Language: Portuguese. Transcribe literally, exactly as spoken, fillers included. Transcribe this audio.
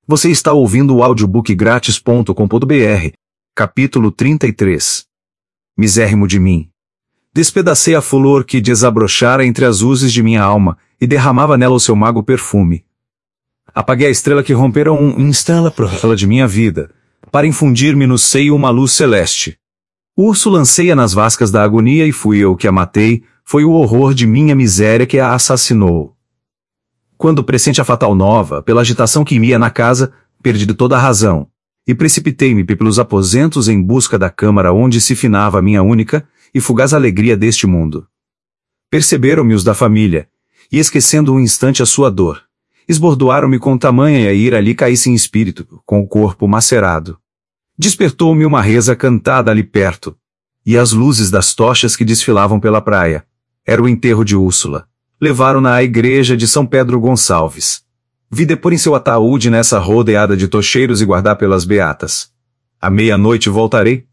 Você está ouvindo o audiobook grátis ponto com ponto br, capítulo trinta e três. Misérrimo de mim. Despedacei a flor que desabrochara entre as uzes de minha alma, e derramava nela o seu mago perfume. Apaguei a estrela que rompera um instante de minha vida, para infundir-me no seio uma luz celeste. Urso lancei-a nas vascas da agonia e fui eu que a matei, foi o horror de minha miséria que a assassinou. Quando pressenti a fatal nova, pela agitação que ia na casa, perdi toda a razão, e precipitei-me pelos aposentos em busca da câmara onde se finava a minha única e fugaz alegria deste mundo. Perceberam-me os da família, e esquecendo um instante a sua dor, esbordoaram-me com tamanha ira ali caí sem espírito, com o corpo macerado. Despertou-me uma reza cantada ali perto, e as luzes das tochas que desfilavam pela praia. Era o enterro de Úrsula. Levaram-na à igreja de São Pedro Gonçalves. Vi depor em seu ataúde nessa rodeada de tocheiros e guardar pelas beatas. À meia-noite voltarei,